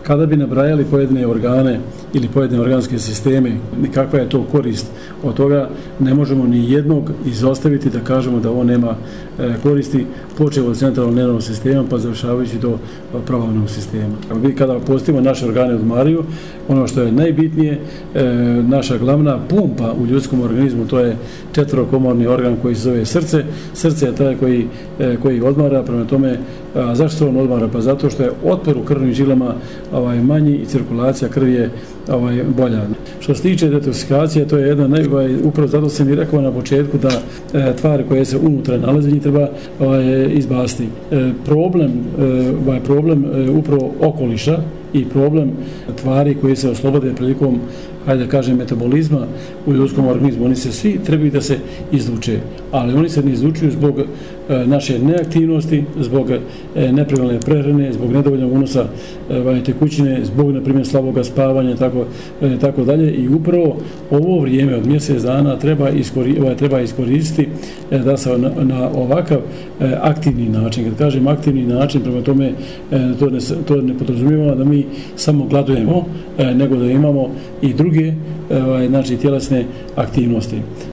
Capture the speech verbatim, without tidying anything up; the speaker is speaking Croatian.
kada bi nabrajali pojedine organe ili pojedine organske sisteme, kakva je to korist od toga, ne možemo ni jednog izostaviti da kažemo da on nema koristi, počeo od centralnog nervnog sistema pa završavajući do probavnog sistema. Kada postavimo naše organe odmaraju, ono što je najbitnije, naša glavna pumpa u ljudskom organizmu, to je četvorokomorni organ koji se zove srce. Srce je taj koji, koji odmara, prema tome, a zašto se on odmara? Pa zato što je otpor u krvnim žilama ovaj, manji i cirkulacija krvi je ovaj, bolja. Što se tiče detoksikacije, to je jedna najbolja, upravo zato sam i rekao na početku da e, tvari koje se unutra nalaze njih treba ovaj, izbaciti. E, problem, e, ovaj, problem e, upravo okoliša i problem tvari koje se oslobode prilikom, hajde da kažem, metabolizma u ljudskom organizmu. Oni se svi trebaju da se izluče, ali oni se ne izlučuju zbog e, naše neaktivnosti, zbog e, nepravilne prehrane, zbog nedovoljnog unosa e, tekućine, zbog, na primjer, slaboga spavanja, tako, e, tako dalje. I upravo ovo vrijeme od mjesec dana treba, iskori, ovaj, treba iskoristiti e, da se na, na ovakav e, aktivni način, kad kažem aktivni način, prema tome e, to, ne, to ne podrazumijeva da mi samo gladujemo, e, nego da imamo i druge e, znači, tjelesne aktivnosti.